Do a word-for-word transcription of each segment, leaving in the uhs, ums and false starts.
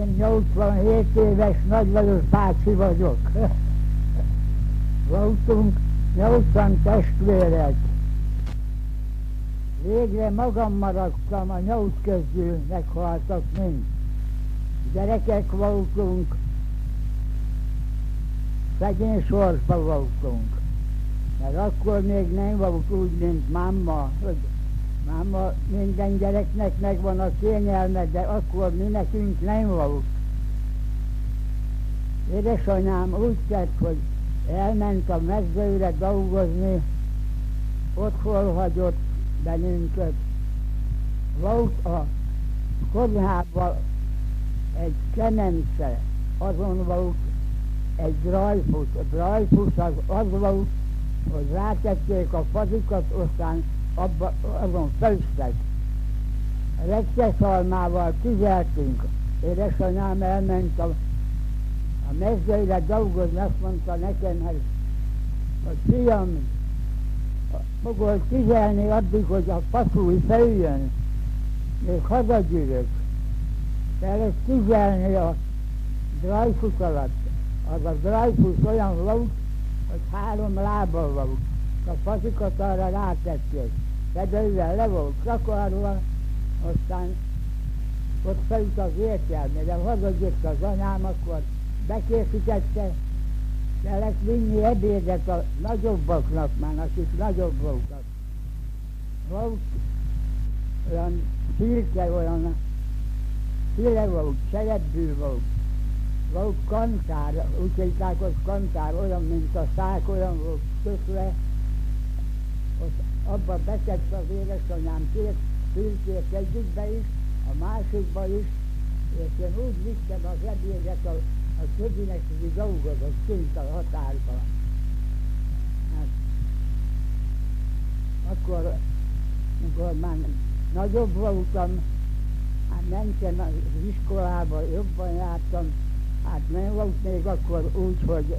Én nyolcvanhét éves nagyvajos bácsi vagyok. Voltunk nyolcan testvérek. Végre magam maradtam, a nyolc közül meghaltak mind. Gyerekek voltunk, szegény sorsban voltunk. Mert akkor még nem volt úgy, mint máma, hogy máma minden gyereknek megvan a kényelme, de akkor mi nekünk nem volt. Édesanyám úgy tett, hogy elment a mezőre dolgozni, ott hol hagyott bennünket. Volt a konyhában egy kemence, azon volt egy drajfus. A drajfus az, az volt, hogy rátették a fazikat, aztán abba, azon főztek. Rekszeszalmával tüzeltünk. Édesanyám elment a, a mezőre dolgozni, azt mondta nekem, hogy, hogy fiam, fogod tüzelni addig, hogy a faszúj feljön, még hazagyűrök. Kellett tüzelni a drajfus alatt. Az a drajfus olyan volt, hogy három lába volt. A fazikat arra rátették. Fedővel le volt kakarva, aztán ott felt az értelme, de hazajött az anyám, akkor bekészítette, kellett vinni ebédet a nagyobbaknak már, akik nagyobb voltak. Volt olyan szirke, olyan file volt, szerepbű volt. Volt kantár, úgy hívták, hogy kantár, olyan, mint a szák, olyan volt tökve. Ott abba betett az édesanyám két fülkét egyikbe is, a másikba is, és én úgy vittem az ebédet a, a többinek, hogy dolgozott kint a határban. Hát, akkor, amikor már nagyobb voltam, hát mentem az iskolába, jobban jártam, hát nem volt még akkor úgy, hogy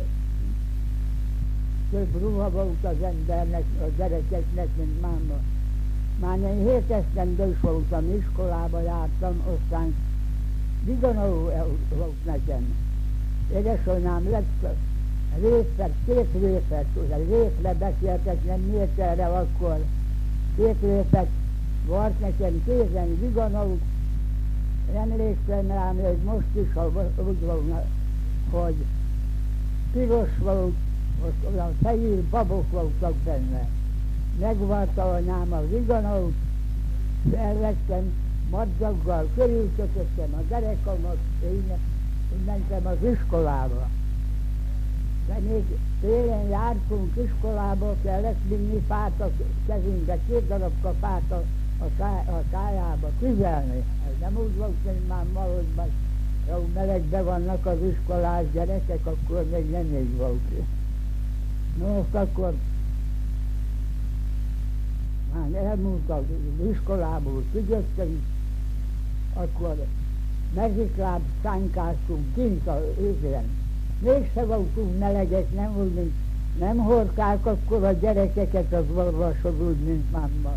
több ruha volt az embernek, a gyerekeknek, mint máma. Már én hét esztendős voltam, iskolába jártam, aztán viganó volt nekem. Édesanyám lett részlet, két részlet, ugye részle beszéltek, nem miért erre akkor. Két részlet volt nekem kézen viganó. Emlékszem rám, hogy most is, ha úgy volna, hogy piros volt, most olyan fehér babok voltak benne. Megvarta anyám a viganót, elvettem, madzaggal körülkötöttem a derekamat, én, én mentem az iskolába. De még télen jártunk iskolába, kellett vinni fát a kezünkbe, két darabka fát a, a, ká, a kájába, tüzelni. Ez nem úgy volt, mint már ma, hogy majd jó melegben vannak az iskolás gyerekek, akkor még nem így volt. No, most akkor már elmúlt az iskolából, tügyöttünk, akkor mezikláb szánykáztunk kint az őzén. Mégse voltunk melegek, nem úgy, mint nem hordták akkor a gyerekeket az orvosod úgy, mint mamma.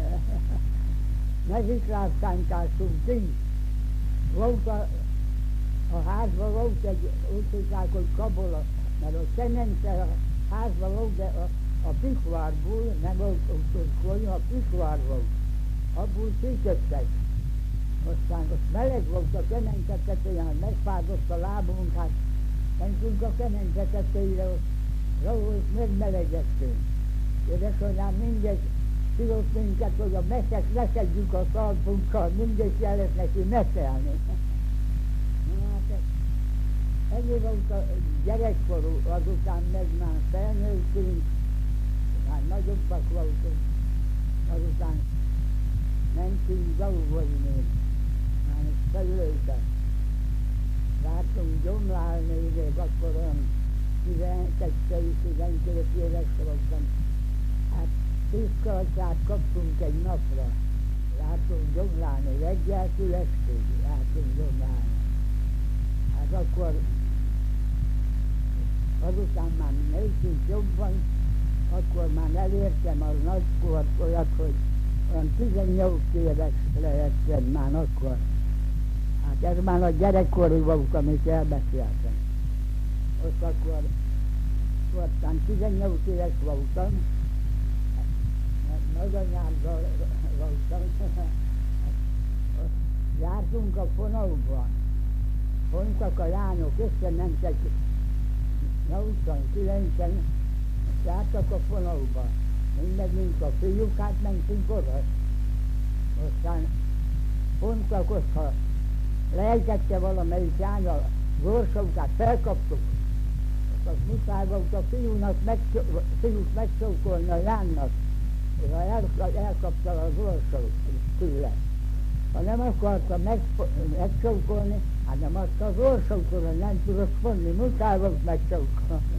Mezikláb szánykáztunk kint. Volt a, a házban volt egy, úgy tudták, hogy kabola, mert a cemence a házban volt, de a, a pikvárból, nem volt konyha, a pikvár volt. Abból sütöttek. Aztán ott meleg volt a kemence tetején, megfázott a lábunk, hát mentünk a kemence tetejére, ahol megmelegedtünk. Édesanyám mindegy tudott minket, hogy a meszek leszedjük a szalpunkkal, mindegy kellett neki meszelni. Hát ennyi volt a gyerekkorú, azután meg már felnőttünk, már nagyobbak voltunk, azután mentünk dolgozni, már felültek. Vártunk gyomlálni, még akkor olyan tizenkettő-tizenkét éves voltam. Hát tíz kalcsát kaptunk egy napra. Vártunk gyomlálni, reggeltől estig vártunk gyomlálni. Hát akkor azután már nőttünk jobban, akkor már elértem az nagykort olyat, hogy olyan tizennyolc éves lehettem már akkor. Hát ez már a gyerekkori volt, amit elbeszéltem. Ott akkor voltam, tizennyolc éves voltam, nagyanyámmal voltam, jártunk a fonalban, mondtak a lányok, összementek nyolcvankilencen, jártak a fonalba, mindegyünk a fiúk, hát mentünk oda. Aztán mondtak, hogyha lejtette valamelyik lány a zorsókát, felkaptuk, az muszáj volt a fiúnak fiút megcsókolni a lánynak, és el, elkapta a zorsót tőle. Ha nem akarta meg, megcsókolni, hát nem azt az orsótól nem tudott vonni, muszáj volt megcsókolni.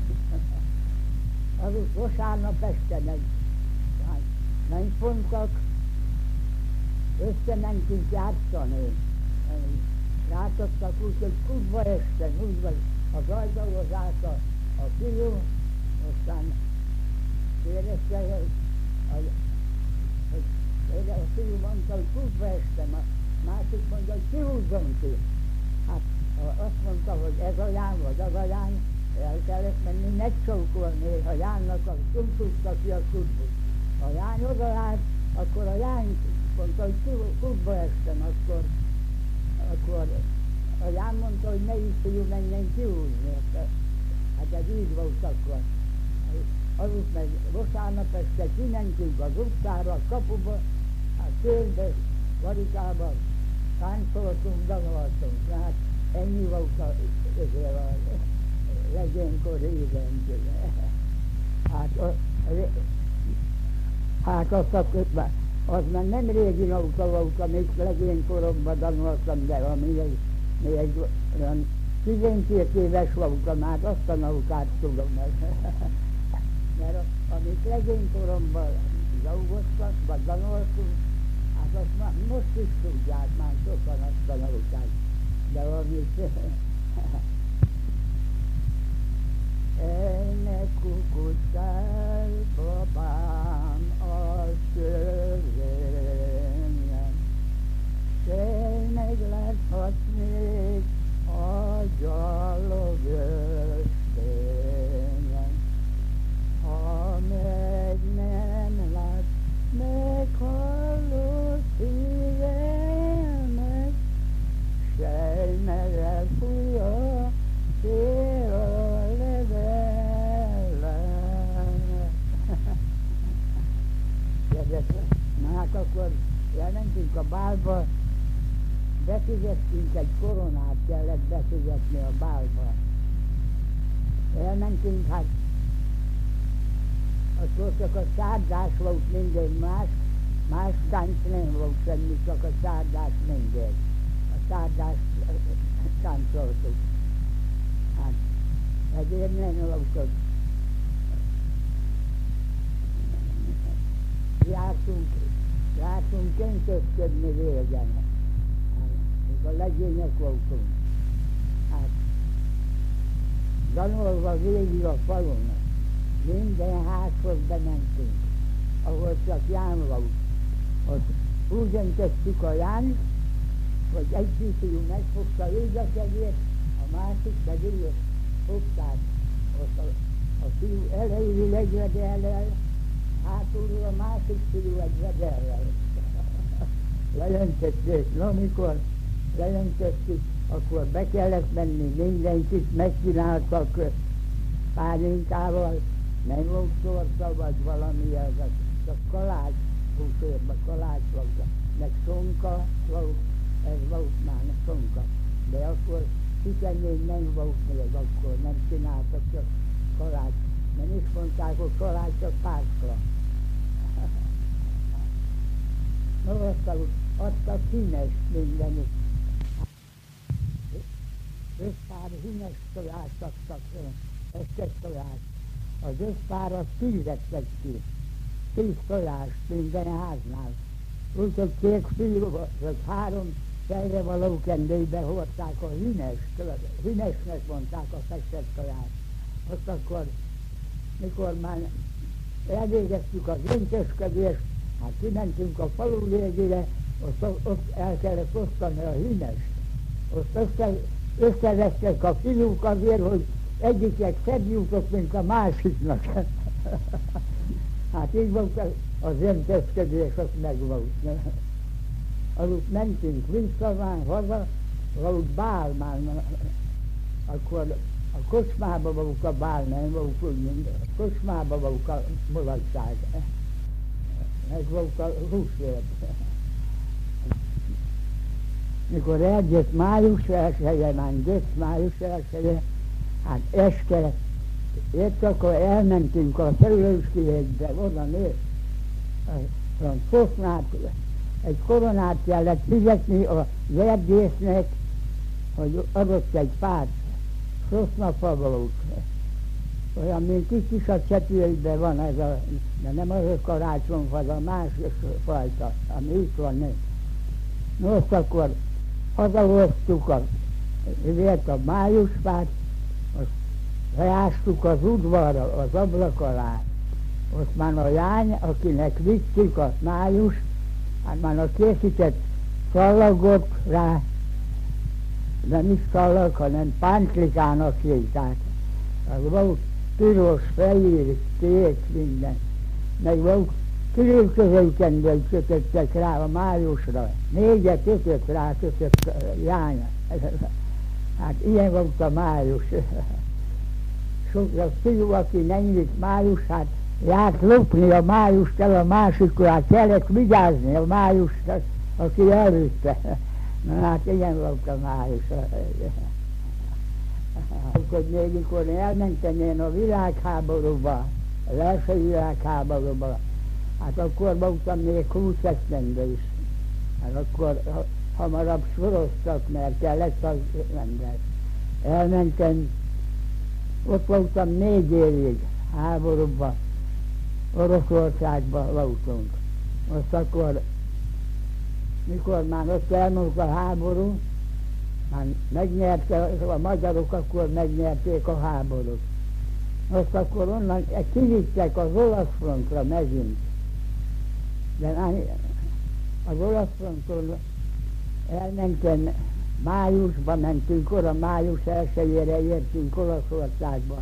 Azut vasárnap este meg, hát nem mondtak, összementünk játszani. Játszottak úgy, hogy kutba este, úgy vagy az ajtóhoz állt a, a fiú, aztán kérdezte, hogy a, hogy a fiú mondta, hogy kutba estem, a másik mondta, hogy kihúzzon ki. Hát azt mondta, hogy ez a lány, vagy az a lány, el kellett menni megcsókolni, a lánynak az nem tudta ki a kutbut. A lány odaállt, akkor a lány mondta, hogy kutba estem, akkor, akkor a lány mondta, hogy melyik fiú menjen kihúzni. Hát ez így volt akkor. Azut meg vasárnap este kimentünk az utcára, a kapuba, a térbe, varikába, táncoltunk, danoltunk. Hát ennyi volt a, a legénykor éven. Hát, a, hát azt a, az már nem régi nauka volt, amíg legénykoromban danoltam, de ami még olyan tizenkét éves voltam, hát azt a naukát tudom meg. Mert amíg legénykoromban dolgoztak, vagy danoltunk, hát azt már most is tudják már sokan azt a naukát. De amit ennek kukucsál babám a szövényen, sej meg láthat még a gyalogösvényen. Ha meg nem lát, meghallod szívemet, sej meg elfúj a szél a levelet. Hát akkor elmentünk a bálba, befizettünk egy koronát, kellett befizetni a bálba. Elmentünk, hát akkor csak a szárdás volt minden, más, más tánc nem volt semmi, csak a szárdás minden. A szárdás táncoltuk. Hát ezért nem volt. Jártunk, jártunk köntösködni régen. A legények voltunk. Hát danolva végig a falon. Minden házhoz bementünk, ahol csak ján volt. Ott úgy döntöttük a jánt, hogy egy fiú megfogta így a kezét, a másik pedig fogták. Ott a, a fiú elejéül egy vedellel, hátulról a másik fiú egy vedellel. Lejelentették, na mikor lejelentettük, akkor be kellett menni, mindenkit megcsináltak pálinkával, nem volt torta, vagy valami, ez a, a kalács, húsérben kalács volt, meg sonka volt, ez volt már a sonka. De akkor hiszen még nem volt még, akkor nem csináltak csak kalács. Nem is mondták, hogy kalács csak pászkra. No, aztán adtak hínes mindenit. Öt pár hínes tojást adtak, egy tojás. Az öt pár az tízet vett ki. Tíz tojást minden háznál. Úgyhogy két fiú, vagy három fejre való kendőbe hordták a hínest, hínesnek mondták a fektet tojást. Azt akkor, mikor már elvégeztük az öntösködést, hát kimentünk a falu végére, ott, ott el kellett osztani a hínest. Ott össze, összevesztek a fiúk azért, hogy egyiknek szebb jutott, mint a másiknak. Hát így volt az öntözködés, az megvolt. Azut mentünk vissza, már haza, volt bál már, akkor a kocsmába volt a bál, nem volt úgy, mint a kocsmába volt a mulatság. Meg volt a húsvét. Mikor eljött május elsője, már jött május elsője, hát este, jött, akkor elmentünk a Szőlőskihegybe, oda nőtt, a Szosnát, egy koronát kellett fizetni a erdésznek, hogy adott egy fát, Szosnafa volt. Olyan, mint itt is a Csepülben van ez a, de nem az a karácsonyfa, az a más fajta, ami itt van. Nem. Most akkor hazahoztuk a, a májusfát, azt leástuk az udvarra, az ablak alá. Ott már a lány, akinek vittük a május, hát már a készített szallagot rá, nem is szallag, hanem pántlikának hívták. Az volt piros, fehér, kék, minden. Meg volt körülközőkendől kötöttek rá a májusra. Négyet kötött rá, kötött lánya. Hát ilyen volt a május. Sok a fiú, aki nem jött május, hát járt lopni a májust el a másikra, kellett vigyázni a májust, aki előtte. Na hát ilyen volt a május. Hogy még mikor elmentem én a világháborúba, az első világháborúba, hát akkor voltam még húsz esztendő is. Hát akkor hamarabb soroztak, mert kellett az ember. Elmentem, ott voltam négy évig háborúba, Oroszországban voltunk. Most akkor, mikor már ott elmúlt a háború, már megnyerte a magyarok, akkor megnyerték a háborút. Most akkor onnan kivittek az olasz frontra megint. De az olasz fronton elmentem, májusban mentünk, oda május elsőjére értünk Olaszországba.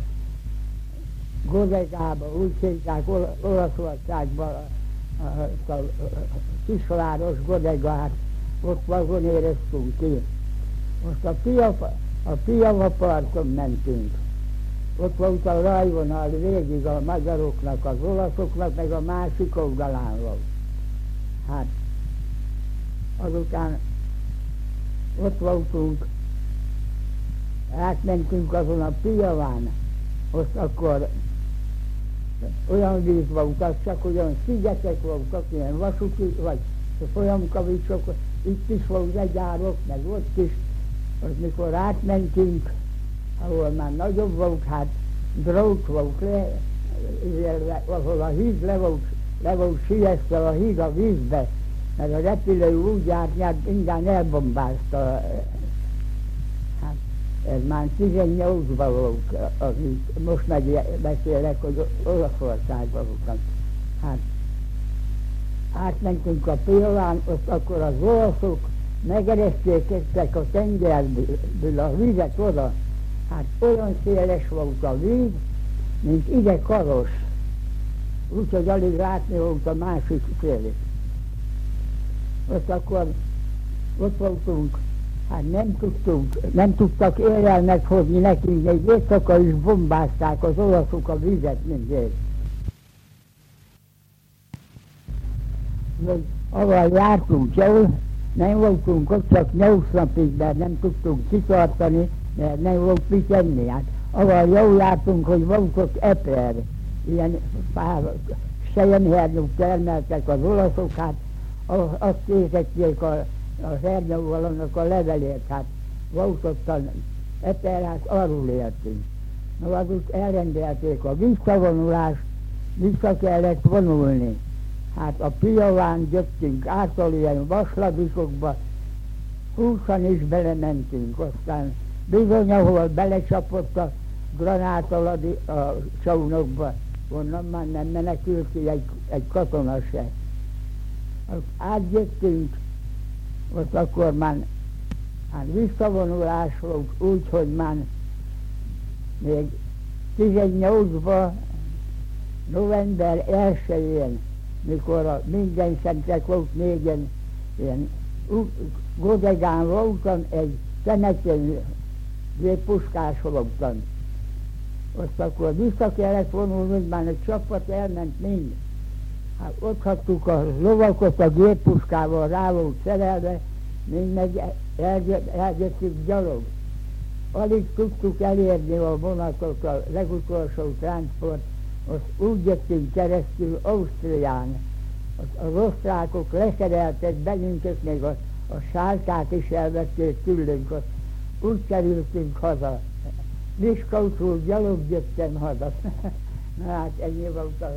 Godegába, úgy hívták Olaszországba a, a, a, a kisváros Godegát, ott vagonéreztünk ki. Most a Piava, a Piava parton mentünk. Ott volt a rajvonal végig a magyaroknak, az olaszoknak, meg a másik oldalán volt. Hát, azután ott voltunk, átmentünk azon a Piaván, ott akkor olyan víz voltak, csak olyan szigetek voltak, ilyen vasúti, vagy folyamkavicsok, itt is volt egy árok, meg ott is, most mikor átmentünk, ahol már nagyobb volt, hát drót volt le, ahol a híd le volt, le volt siesztve a híd a vízbe, mert a repülő úgy járt, mert minden elbombázta. Hát ez már tizennyolcban volt, az, most meg beszélek, hogy Olaszországban voltam. Hát átmentünk a Piaván, ott akkor az olaszok megereszték a tengerből a vizet oda. Hát olyan széles volt a víz, mint ide Karos. Úgyhogy alig látni volt a másik szélét. Ott akkor ott voltunk, hát nem tudtunk, nem tudtak élelmet hozni nekünk, egy éjszaka is bombázták az olaszok a vizet mindjárt. Ahol jártunk jól, nem voltunk ott csak nyolc napig, mert nem tudtunk kitartani, mert nem volt mit enni. Hát, ahol jól jártunk, hogy volt ott eper, ilyen pár selyemhernyók termeltek az olaszok, hát azt készítették a, a hernyóval annak a levelét, hát volt ott az eper, hát arról éltünk. No, azut elrendelték a visszavonulást, vissza kellett vonulni. Hát a Piaván jöttünk ától ilyen vasladikokba, húszan is belementünk, aztán bizony, ahol belecsapott a granáttal a, a csónokba, onnan már nem menekült ki egy, egy katona se. Átjöttünk, ott akkor már Hát visszavonulás volt úgy, hogy már még tizennyolcban november elsején, mikor a minden szentek volt még ilyen, ilyen Godegán voltam, egy Keneken géppuskás voltam. Azt akkor vissza kellett vonulni, már egy csapat elment mind. Hát ott hagytuk a lovakot a géppuskával, rá volt szerelve, mind meg eljöttük gyalog. Alig tudtuk elérni a vonatot, a legutolsó transport, azt úgy jöttünk keresztül Ausztrián. A osztrákok leszereltek bennünket, még a, a sárkát is elvették tőlünk, azt úgy kerültünk haza. Miskolcról gyalog jöttem haza. Na hát ennyi volt a...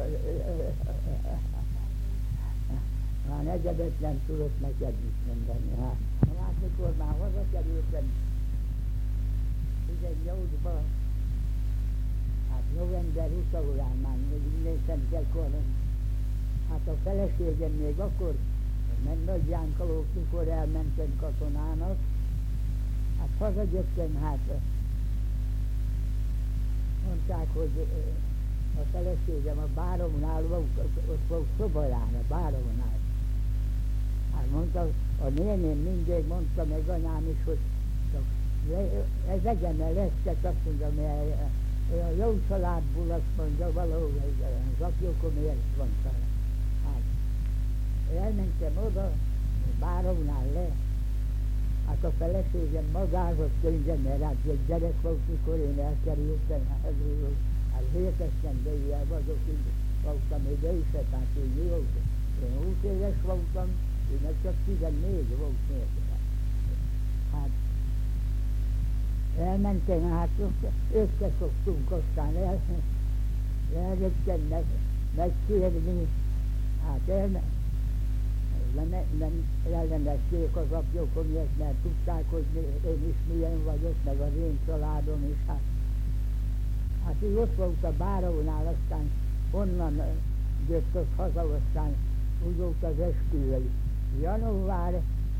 Már negyedet nem tudott neked is mondani. Hát, hát mikor már hazakerültem tizennyolcban, hát november huszadikán már néztem kell, hát a feleségem még akkor, mert Nagy Jánkalók, mikor elmentem katonának, hát hazajöttem, hát mondták, hogy a feleségem a Báromnál volt, ott volt Szobaján, a Báromnál. Hát mondta, a néném mindig mondta meg anyám is, hogy ez egyenel lesztek, azt mondja, mert olyan jó családból, azt mondja, valahol az apjókomért mondta. Hát elmentem oda, Báromnál le, hát a feleségem magázott könyvem, mert hát egy gyerek volt, mikor én elkerültem, hát hét esztendőjel vagyok, így voltam még ő se, tehát én mi volt. Én húsz éves voltam, én meg csak tizennégy volt még. Hát elmentem, hát összeszoktunk, aztán el, eljöttem meg, megkérni, hát el, nem, nem ellenezték az apjókomért, mert tudták, hogy én is milyen vagyok, meg az én családom is, hát Hát így ott volt a Bárónál, aztán onnan jött ott haza, aztán úgy volt az esküvő. Január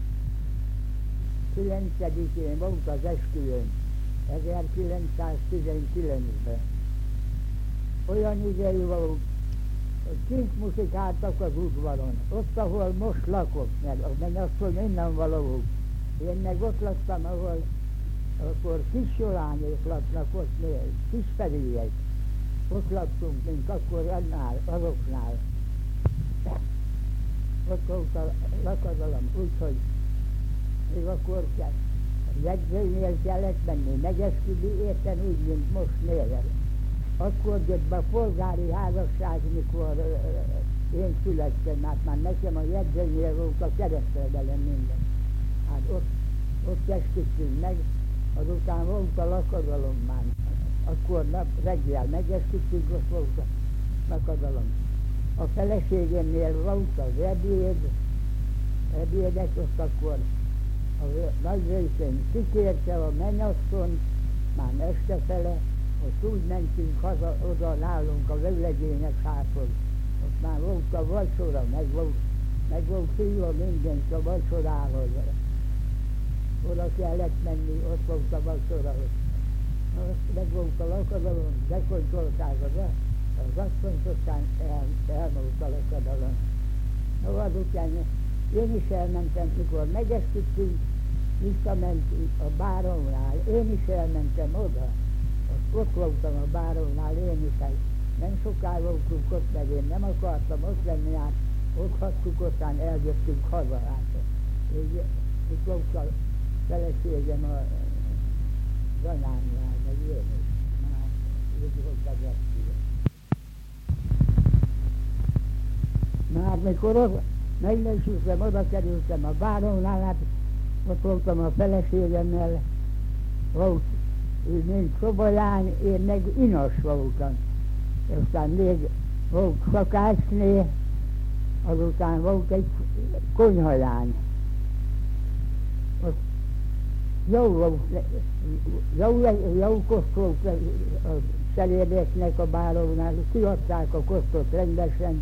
kilencedikén volt az esküvőn, ezerkilencszáztizenkilencben. Olyan idejű volt, hogy kint muszikáltak az udvaron, ott, ahol most lakok, mert, mert azt, hogy innen való volt. Én meg ott laktam, ahol akkor kisjolányok laknak, ott még kisfedélyek. Ott laktunk, mint akkor annál, azoknál. Ott volt a lakadalom, úgyhogy még akkor kell. Jegyzőnél kellett menni, megesküdni, érten úgy, mint most nézel. Akkor jött be a polgári házasság, mikor én születtem, hát már nekem a jegyzőnél volt a keresztelvelem minden. Hát ott, ott esküdtünk meg. Azután volt a lakadalom már, akkor nap reggel megesküdtünk, ott volt a lakadalom. A feleségemnél volt az ebéd, ebédet, ott akkor a nagy részén kikérte a mennyasszony, már estefele, ott úgy mentünk haza, oda nálunk a vőlegények házhoz. Ott már volt a vacsora, meg volt, meg volt hívva mindenki a vacsorához. Oda kellett menni, ott volt a vacsora, meg volt a lakadalom, bekontolták az, az asszonyt, aztán el, elmúlt a lakadalom. No, azután én is elmentem, mikor megesküdtünk, visszamentünk a Báromnál, én is elmentem oda, ott voltam a Báromnál, én is, nem soká voltunk ott, meg én nem akartam ott lenni, hát ott hagytuk, aztán eljöttünk haza, hát így, itt volt a feleségem a anyámnál, meg én is. Hát, így volt az esküvő. Na hát mikor ott megnősültem, oda kerültem a Báromnál, hát ott voltam a feleségemmel, volt így mint szobalány, én meg inas voltam. Aztán még volt szakácsné, azután volt egy konyhalány. Ott jó volt, jó, jó koszt volt a cselédeknek a Báromnál, kiadták a kosztot rendesen,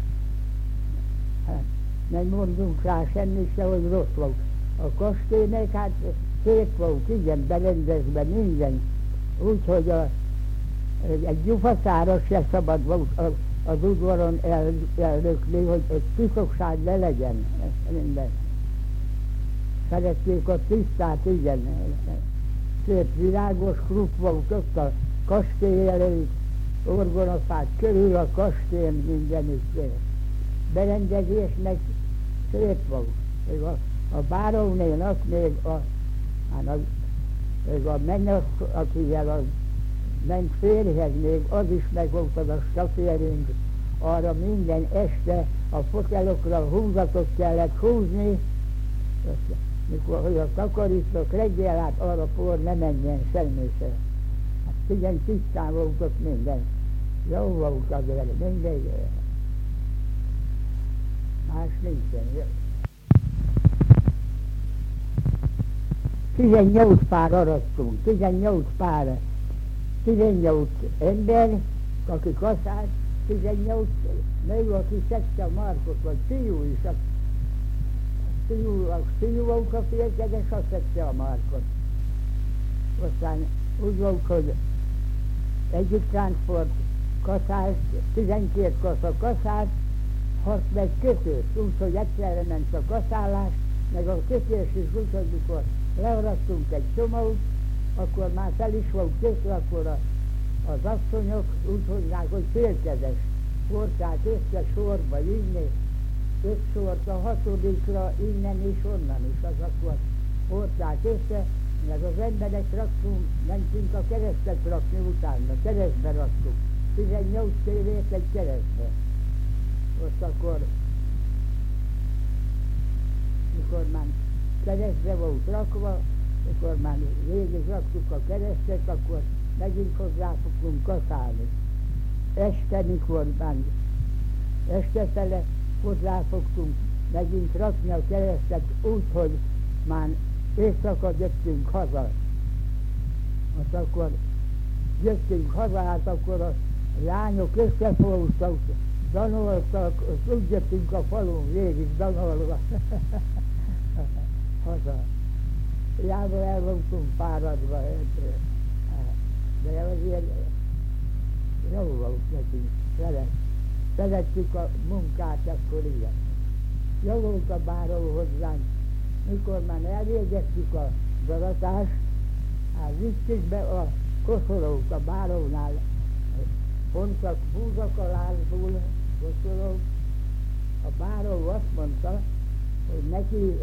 hát nem mondunk rá semmit se, hogy rossz volt. A kastélynek, hát szép volt, igen, berendezve minden. Úgyhogy a, egy gyufaszára se szabad volt a, az udvaron el, elrökni, hogy egy piszokság ne legyen minden. Szerették a tisztát, igen. Szép virágos kruk volt ott a kastély előtt, orgonafák körül a kastély mindenütt. Berendezés meg szép volt. Még a, a bárónénak még a, hát a, még a mennek, akivel a ment férjhez még, az is meg volt az a staférünk, arra minden este a fotelokra húzatot kellett húzni, mikor hogy a takarítók reggel, hát arra por ne menjen semmiféle. Hát igen, tisztán volt ott minden. Jó volt azért, mindegy. Más nincsen. Jó. tizennyolc pár arattunk, tizennyolc pár, tizennyolc ember, aki kaszált, tizennyolc nő, aki szedte a markot, vagy fiú is, a fiú, a fiú volt a félkedes, azt szedte a markot. Aztán úgy volt, hogy egyik transport kaszált, tizenkét kasza kaszált, hatvan kötőt, úgyhogy egyszerre ment a kaszálás, meg a kötés is úgy, hogy mikor learattunk egy csomót, akkor már fel is volt készül, akkor a, az asszonyok úgy hozták, hogy félkezes. Hordták össze sorba inni, öt sort a hatodikra, innen is, onnan is, az akkor hordták össze, meg az emberek raktunk, mentünk a keresztet rakni utána, keresztbe raktuk. tizennyolc tévét egy keresztbe. Most akkor, mikor már keresztre volt rakva, mikor már végig raktuk a keresztet, akkor megint hozzá fogunk kaszálni. Este, mikor már este fele hozzá fogtunk megint rakni a keresztet úgy, hogy már éjszaka jöttünk haza. Most akkor jöttünk haza, hát akkor a lányok összefogtak, danoltak, úgy jöttünk a falun végig danolva haza. Jába el voltunk fáradva, de azért jó volt nekünk, szeret. Szeretjük a munkát, akkor ilyen. Jó volt a báró hozzánk, mikor már elvégettük a zaratást, hát vittük be a koszorút a bárónál, pontak húzak a lázból, koszorút. A báró azt mondta, hogy neki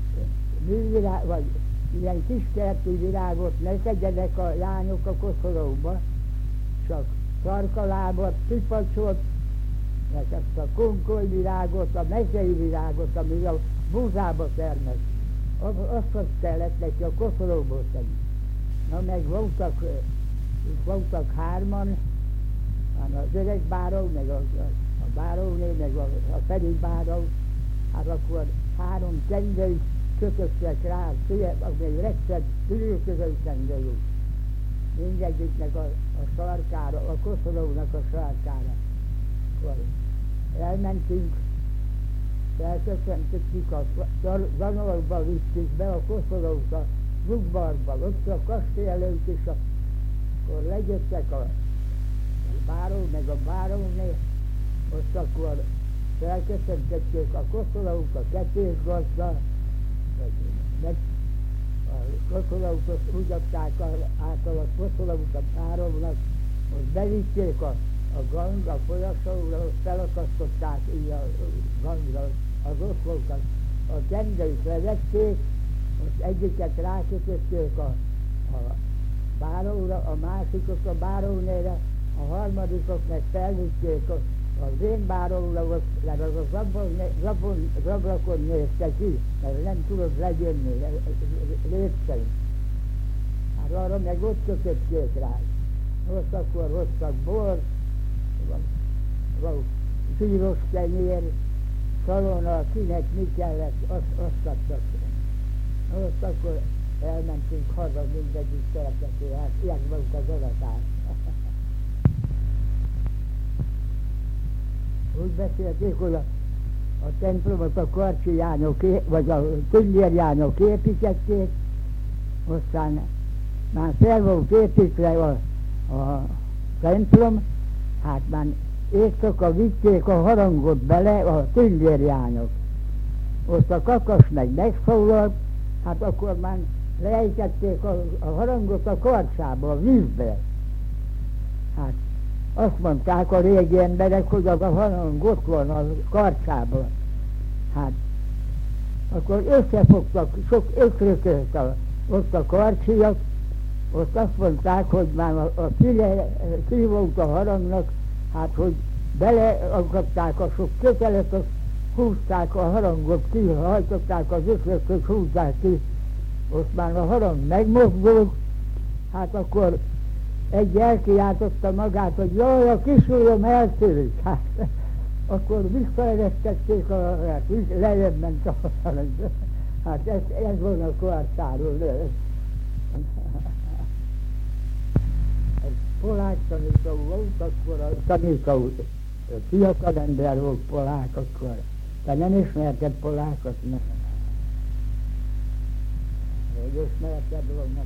művirág, vagy ilyen kiskerti virágot ne tegyenek a lányok a koszorúba, csak sarkalábat, pipacsot, meg ezt a konkolyvirágot, a mezei virágot, ami a búzába termett. Azt, azt kellett neki a koszorúból tenni. Na meg voltak, voltak hárman, az öreg báró, meg a, a, a báróné, meg a, a Feri báró, hát akkor három tengely kötöttek rá, az még legszebb ülőköző tengelyük. Mindegyiknek a, a sarkára, a koszorúnak a sarkára. Akkor elmentünk, felköszöntöttük, a zanolba vittük be a koszorút a zugbarba, ott a kastély előtt is, akkor lejöttek a báró, meg a báróné, most akkor felköszöntöttük a koszorút, a ketésgazda, meg a koszorútot úgy adták által a koszorút a bárónak, most bevitték a a gang, a folyosóra, felakasztották így a gangra, az ott voltak. A tengelyt levették, most egyiket rákötötték a, a báróra, a másikot a bárónére, a harmadikot meg felvitték a, az én báróra, mert az a zabon, zabon, zabrakon nézte ki, mert nem tudott legyönni lépcsőn. Hát arra meg ott kötötték rá. Most akkor hoztak bort, zsíros kenyér, szalonna, kinek mi kellett, azt, azt adtak. Most akkor elmentünk haza mindegyik szeretető, hát ilyen volt az adatás. Úgy beszélték, hogy a, a templomot a karcsijányok, vagy a tündérjányok építették, aztán már fel volt építve a, a templom, hát már éjszaka vitték a harangot bele a tündérjányok. Ott a kakas meg megszólalt, hát akkor már lejtették a, a harangot a karcsába, a vízbe. Hát azt mondták a régi emberek, hogy az a harang ott van a karcában. Hát akkor összefogtak, sok ökrökölt a, ott a karcsiak, ott azt mondták, hogy már a, a füle ki volt a harangnak, hát hogy beleakadták a sok kötelet, azt húzták a harangot ki, hajtották az ökrököt, húzzák ki, ott már a harang megmozdult, hát akkor egy elkiáltotta magát, hogy jaj, a kisujjam eltűnik. Hát akkor visszaeresztették, a, hát lejjebb ment a harang. Hát ez, ez van a karcáról. Ez polák tanító volt, akkor a tanító fiatalember volt polák akkor. Te nem ismerted polákot? Nem. Hogy ismerted volna?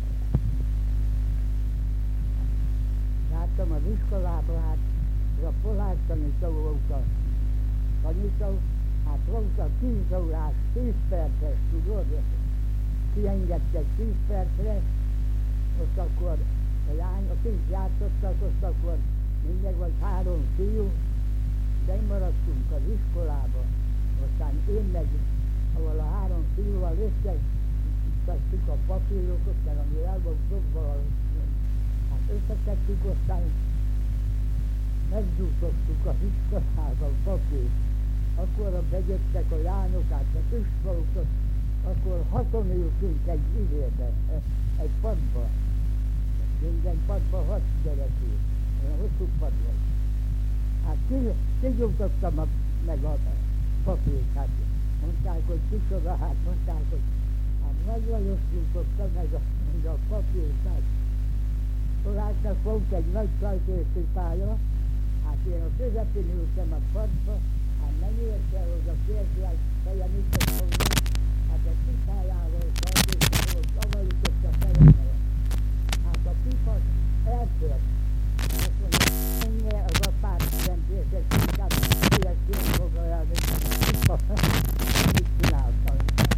Láttam az iskolában, hát a polák tanító volt a tanító, hát volt a tíz órás, tíz perces, tudod, kiengedtek tíz percre, ott akkor a lány, a kint játszottak, ott akkor mindegy volt három fiú, de maradtunk az iskolában, aztán én meg, ahol a három fiúval összetettük a papírokat, mert ami el volt dobva, hát összetettük, aztán meggyújtottuk az iskolában a papírt. Akkor bejöttek a lányok, hát a tüstvölköt, akkor haton ültünk egy idébe, egy padba. Minden padban hat gyerek ült, olyan hosszú pad volt. Hát kigyújtottam meg a papírt, hát mondták, hogy kicsoda, hát mondták, hogy hát nagyon gyújtottam meg a, meg a papírt, hát Poláknak volt egy nagy rajtőszű pálya, hát én a közepén ültem a padba, hát nem érte, hogy a férfiak feje mit volna, hát a pipájával rajtőszű volt, avajutott a fejemre. Hát a pipa eltört. Azt mondja, ennyi az apád nem értek, inkább ilyet félfoglalják, mint a pipa. Mit csináltam?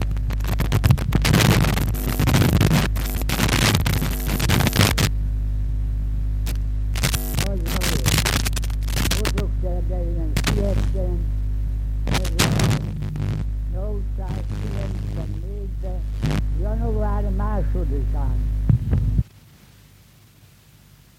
Nagy nagyon. Boldog szerdeim, siettem. nyolcszázkilencvennégyben. január másodikán.